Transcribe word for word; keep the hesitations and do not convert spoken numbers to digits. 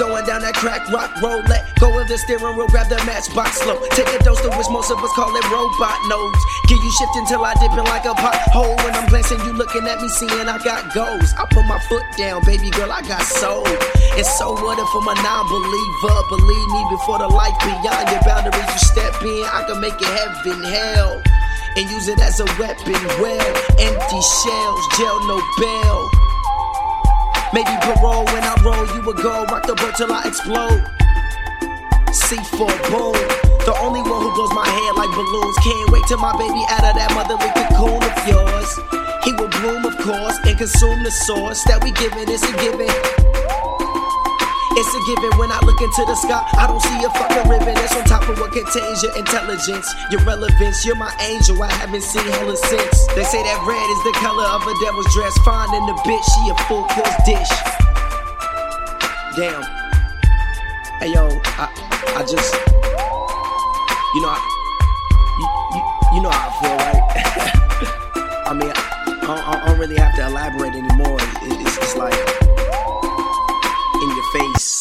going down that crack rock road. Let go of the steering wheel, grab the matchbox slow. Take a dose to which most of us call it robot nose. Give you shift until I dip in like a pothole. When I'm glancing, you looking at me, seeing I got goals. I put my foot down, baby girl, I got soul. And so what if I'm a non-believer? Believe me, before the light beyond your boundaries you step in, I can make it heaven, hell, and use it as a weapon. Well, empty shells, jail, no bail. Maybe parole when I roll, you would go. Rock the boat till I explode. C four boom. The only one who blows my head like balloons. Can't wait till my baby out of that motherly cocoon of yours. He will bloom, of course, and consume the source that we giving. It's a given. It's a given when I look into the sky. I don't see a fucking ribbon. That's on top of what contains your intelligence, your relevance. You're my angel, I haven't seen hella since. They say that red is the color of a devil's dress. Finding the bitch, she a full course dish. Damn. Hey yo, I, I just, you know, I, you, you, you know how I feel, right? I mean, I don't, I don't really have to elaborate anymore. It, it's, it's like in your face.